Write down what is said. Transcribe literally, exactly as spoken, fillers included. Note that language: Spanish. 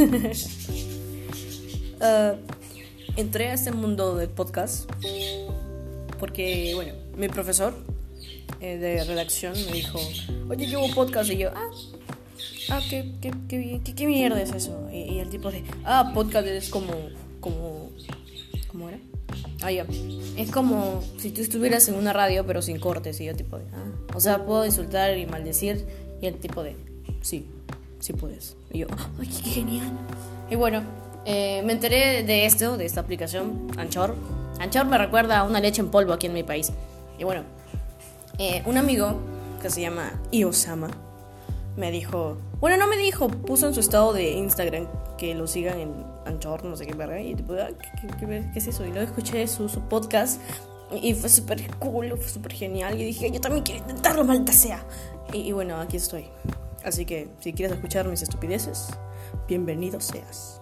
uh, entré a este mundo del podcast porque, bueno, mi profesor eh, de redacción me dijo, oye, yo hago podcast. Y yo, ah, ah ¿qué, qué, qué, qué, qué mierda es eso? Y, y el tipo de, ah, podcast es como, como, ¿cómo era? Ah, ya. Es como si tú estuvieras en una radio pero sin cortes. Y yo tipo de, ah, o sea, puedo insultar y maldecir. Y el tipo de, sí, sí puedes. Y yo, ay, qué genial. Y bueno, eh, me enteré de esto, de esta aplicación, Anchor. Anchor me recuerda a una leche en polvo aquí en mi país. Y bueno, eh, un amigo que se llama Iosama me dijo, bueno, no me dijo, puso en su estado de Instagram que lo sigan en Anchor, no sé qué verga. Y tipo, ah, ¿qué, qué, qué, qué es eso? Y luego escuché su, su podcast y fue súper cool, fue súper genial. Y dije, yo también quiero intentarlo, maldita sea. Y, y bueno, aquí estoy. Así que si quieres escuchar mis estupideces, bienvenido seas.